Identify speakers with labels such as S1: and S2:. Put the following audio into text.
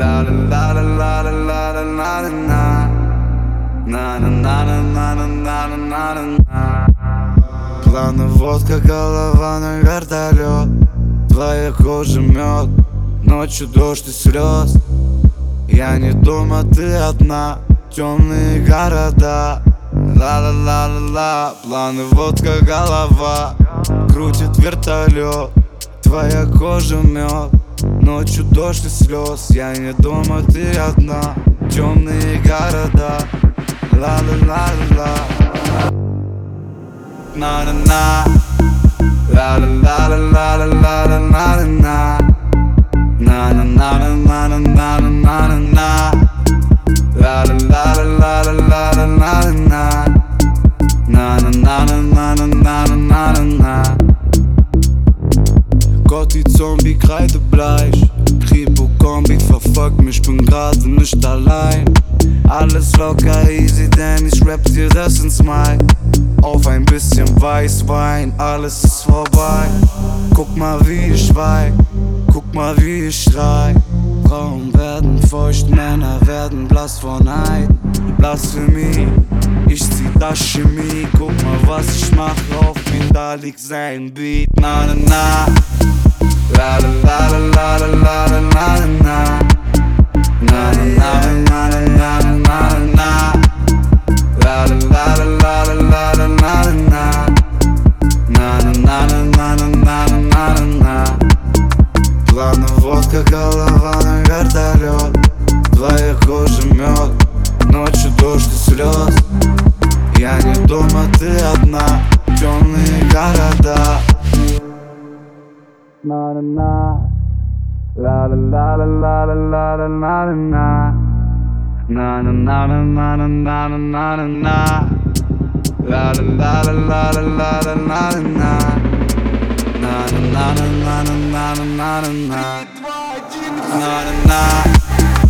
S1: La la la la la la la la la la. На на на на на на на на на на. Планы водка, голова на вертолет. Твоя кожа мед, ночью дождь и слез. Я не дома, ты одна, темные города. Ла-ла-ла-ла-ла. Планы водка, голова, крутит вертолет. Твоя кожа мед, ночью дождь и слез. Я не дома, ты одна, темные города. Ла-ла-ла-ла-ла. На-на-на. Ла-ла-ла-ла-ла-ла-ла-ла-ла. На-на-на-на-на-на-на-на-на. Ла-ла-ла-ла-ла-ла-ла-ла-ла. На-на-на-на-на-на-на-на-на. Gott, die Zombie, kreidebleich. Kripo-Kombi verfolgt mich, bin gerade nicht allein. Alles locker easy, denn ich rapp dir das ins Mic. Auf ein bisschen Weißwein, alles ist vorbei. Guck mal wie ich weih, guck mal wie ich schrei. Frauen werden feucht, Männer werden blass vor Neid. Blasphemie, ich zieh das Chemie. Guck mal was ich mach, auf Vitalik sein Beat. Na na na. La la la la la la la la la la. Na na na na na na na na. La la la la la la la la la la. Na na na na na na na на. Планы водка, голова на вертолет. Твоя кожа мед, ночью дождь и слез. Я не дома, ты одна, темные города. На-на-на. Ла-ла-ла-ла-ла-ла-ла-ла-ла-ла. На-на-на-на-на-на-на-на-на. Ла-ла-ла-ла-ла-ла-ла-ла-ла. На-на-на-на-на-на-на-на-на. На-на-на.